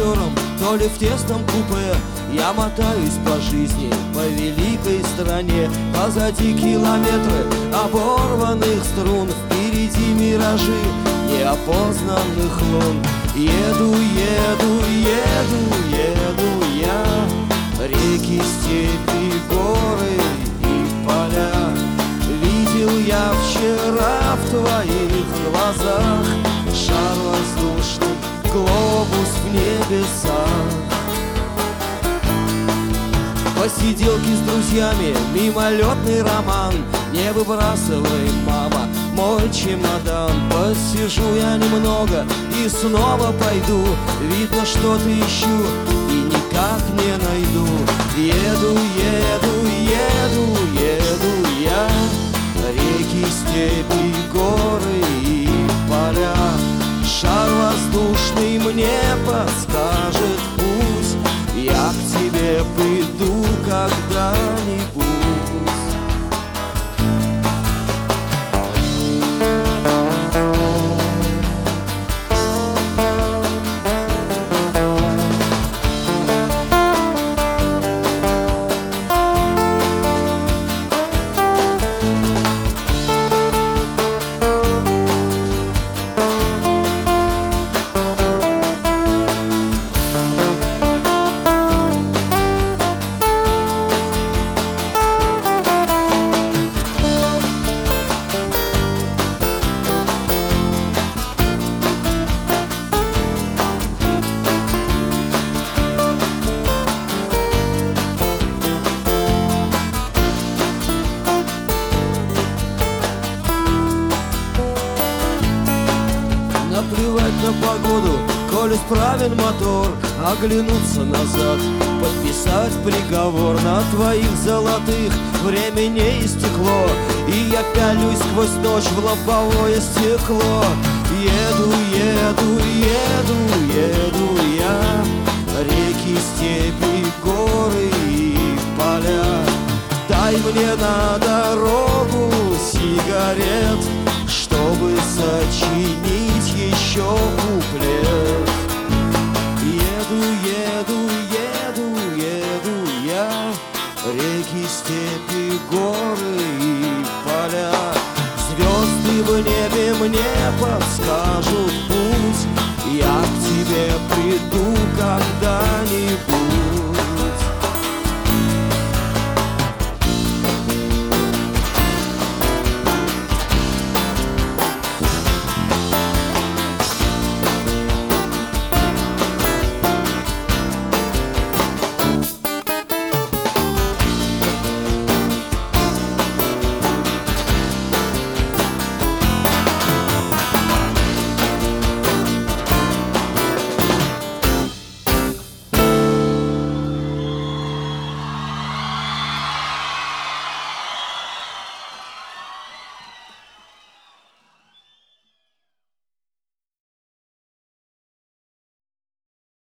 шофером, то ли в тесном купе. Я мотаюсь по жизни, по великой стране. Позади километры оборванных струн, впереди миражи неопознанных лун. Еду, еду, еду, еду я, реки, степи, горы и поля. Видел я вчера в твоих глазах шар воздушный, глобус в небесах. Посиделки с друзьями, мимолетный роман. Не выбрасывай, мама, мой чемодан. Посижу я немного и снова пойду. Видно, что-то ищу и никак не найду. Еду, еду, еду, еду я, реки, степи, горы и поля. Шар воздушный мне подскажет путь, я к тебе приду когда-нибудь. Наплевать на погоду, коль исправен мотор. Оглянуться назад, подписать приговор. На твоих золотых время не истекло, и я пялюсь сквозь ночь в лобовое стекло. Еду, еду, еду, еду я, реки, степи, горы и поля. Дай мне на дорогу сигарет, чтобы сочинить еще куплет. Еду, еду, еду, еду я, реки, степи, горы и поля. Звезды в небе мне подскажут путь, я к тебе приду когда-нибудь.